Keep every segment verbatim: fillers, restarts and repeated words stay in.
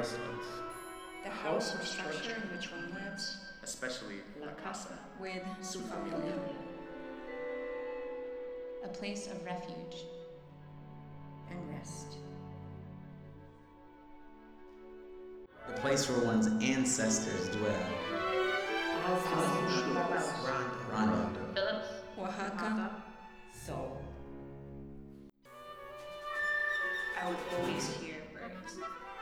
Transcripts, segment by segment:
residence. The house or structure in which one lives. Especially La Casa. With su familia. A place of refuge and rest. The place where one's ancestors dwell. Rwanda. Phillips. Oaxaca. Seoul. I would always hear birds.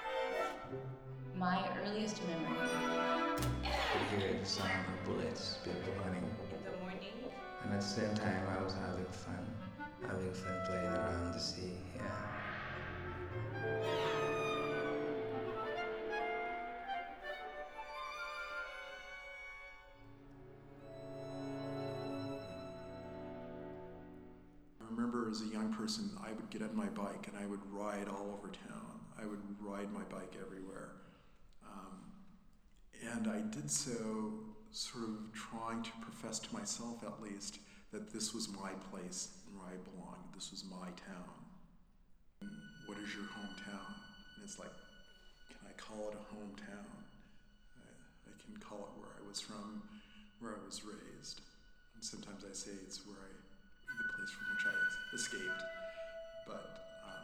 My earliest memory. I hear the sound of bullets, people running. In the morning. And at the same time, I was having fun. Having fun playing around the sea, yeah. I remember as a young person, I would get on my bike and I would ride all over town. I would ride my bike everywhere. Um, and I did so sort of trying to profess to myself, at least, that this was my place and where I belonged. This was my town. What is your hometown? And it's like, can I call it a hometown? I, I can call it where I was from, where I was raised. And sometimes I say it's where I, the place from which I escaped. But um,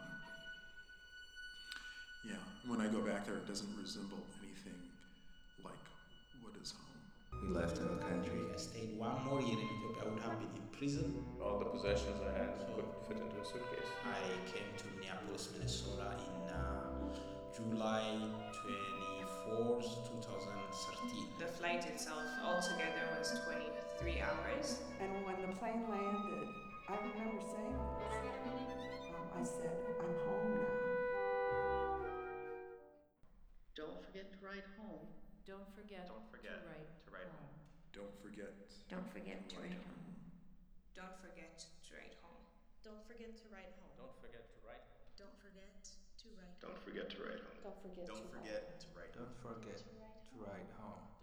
yeah, when I go back there, it doesn't resemble anything like what is home. We left in the country. If I stayed one more year in Ethiopia, I would have been in prison. All the possessions I had So- couldn't fit into a suitcase. I came to Minneapolis, Minnesota in uh, July twenty-fourth, twenty thirteen. The flight itself altogether was twenty-three hours. And when the plane landed, I remember saying this. Um, I said, I'm home now. Don't forget to write home. Don't forget, Don't forget to write, to write home. Don't forget. Don't forget to write home. Don't forget to write home. Don't forget to write home. Don't forget to write home. Don't forget to write home. Don't forget to write home. Don't forget Don't to forget to write home. Don't forget to write home.